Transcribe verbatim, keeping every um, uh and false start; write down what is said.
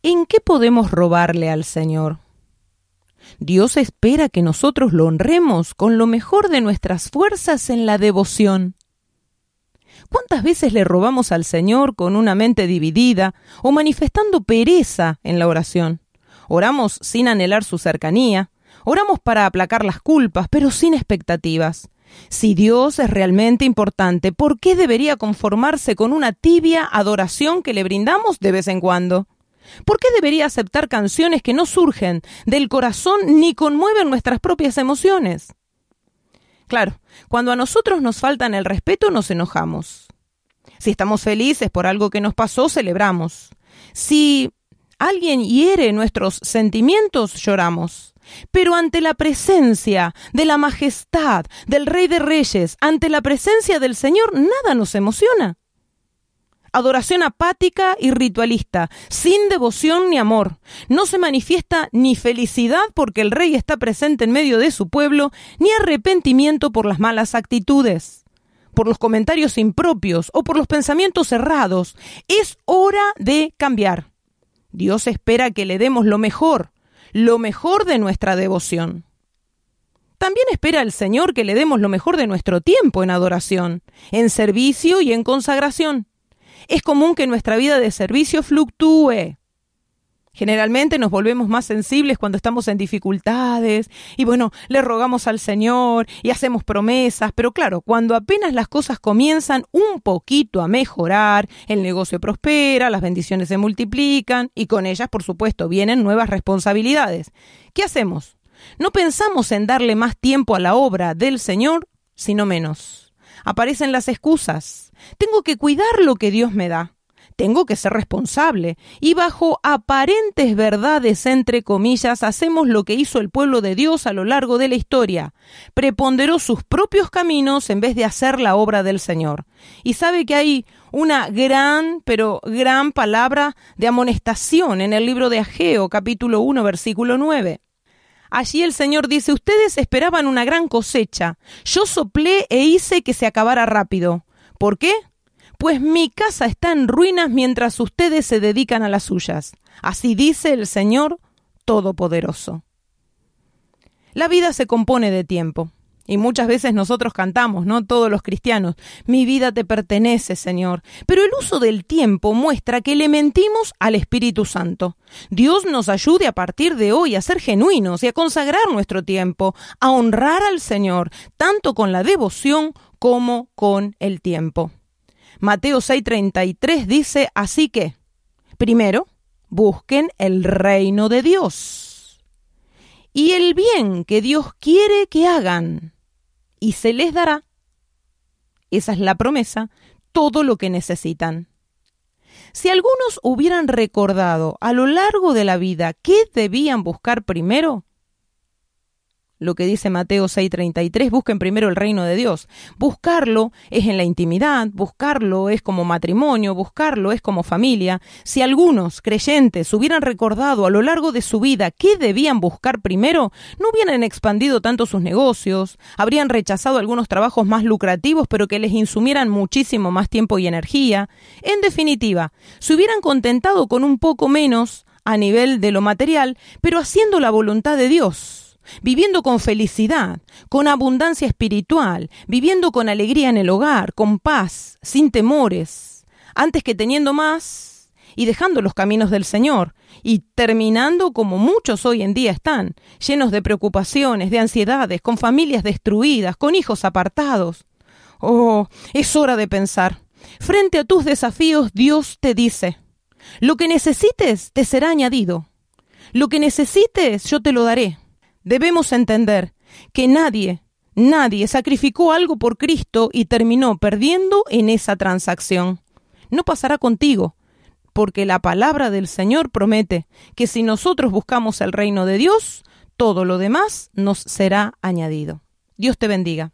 ¿En qué podemos robarle al Señor? Dios espera que nosotros lo honremos con lo mejor de nuestras fuerzas en la devoción. ¿Cuántas veces le robamos al Señor con una mente dividida o manifestando pereza en la oración? Oramos sin anhelar su cercanía, oramos para aplacar las culpas, pero sin expectativas. Si Dios es realmente importante, ¿por qué debería conformarse con una tibia adoración que le brindamos de vez en cuando? ¿Por qué debería aceptar canciones que no surgen del corazón ni conmueven nuestras propias emociones? Claro, cuando a nosotros nos faltan el respeto, nos enojamos. Si estamos felices por algo que nos pasó, celebramos. Si alguien hiere nuestros sentimientos, lloramos. Pero ante la presencia de la majestad del Rey de Reyes, ante la presencia del Señor, nada nos emociona. Adoración apática y ritualista, sin devoción ni amor. No se manifiesta ni felicidad porque el Rey está presente en medio de su pueblo, ni arrepentimiento por las malas actitudes, por los comentarios impropios o por los pensamientos errados. Es hora de cambiar. Dios espera que le demos lo mejor, lo mejor de nuestra devoción. También espera el Señor que le demos lo mejor de nuestro tiempo en adoración, en servicio y en consagración. Es común que nuestra vida de servicio fluctúe. Generalmente nos volvemos más sensibles cuando estamos en dificultades y bueno, le rogamos al Señor y hacemos promesas, pero claro, cuando apenas las cosas comienzan un poquito a mejorar, el negocio prospera, las bendiciones se multiplican y con ellas, por supuesto, vienen nuevas responsabilidades. ¿Qué hacemos? No pensamos en darle más tiempo a la obra del Señor, sino menos. Aparecen las excusas. Tengo que cuidar lo que Dios me da. Tengo que ser responsable. Y bajo aparentes verdades, entre comillas, hacemos lo que hizo el pueblo de Dios a lo largo de la historia. Preponderó sus propios caminos en vez de hacer la obra del Señor. Y sabe que hay una gran, pero gran palabra de amonestación en el libro de Ageo, capítulo uno, versículo nueve. Allí el Señor dice, ustedes esperaban una gran cosecha. Yo soplé e hice que se acabara rápido. ¿Por qué? Pues mi casa está en ruinas mientras ustedes se dedican a las suyas. Así dice el Señor Todopoderoso. La vida se compone de tiempo. Y muchas veces nosotros cantamos, ¿no? Todos los cristianos, mi vida te pertenece, Señor. Pero el uso del tiempo muestra que le mentimos al Espíritu Santo. Dios nos ayude a partir de hoy a ser genuinos y a consagrar nuestro tiempo, a honrar al Señor, tanto con la devoción como con el tiempo. Mateo seis treinta y tres dice, así que, primero, busquen el reino de Dios y el bien que Dios quiere que hagan, y se les dará, esa es la promesa, todo lo que necesitan. Si algunos hubieran recordado a lo largo de la vida qué debían buscar primero, lo que dice Mateo seis treinta y tres, busquen primero el reino de Dios. Buscarlo es en la intimidad, buscarlo es como matrimonio, buscarlo es como familia. Si algunos creyentes hubieran recordado a lo largo de su vida qué debían buscar primero, no hubieran expandido tanto sus negocios, habrían rechazado algunos trabajos más lucrativos pero que les insumieran muchísimo más tiempo y energía. En definitiva, se hubieran contentado con un poco menos a nivel de lo material, pero haciendo la voluntad de Dios. Viviendo con felicidad, con abundancia espiritual, viviendo con alegría en el hogar, con paz, sin temores, antes que teniendo más y dejando los caminos del Señor, y terminando como muchos hoy en día están, llenos de preocupaciones, de ansiedades, con familias destruidas, con hijos apartados. Oh, es hora de pensar. Frente a tus desafíos, Dios te dice, lo que necesites te será añadido. Lo que necesites, yo te lo daré. Debemos entender que nadie, nadie sacrificó algo por Cristo y terminó perdiendo en esa transacción. No pasará contigo, porque la palabra del Señor promete que si nosotros buscamos el reino de Dios, todo lo demás nos será añadido. Dios te bendiga.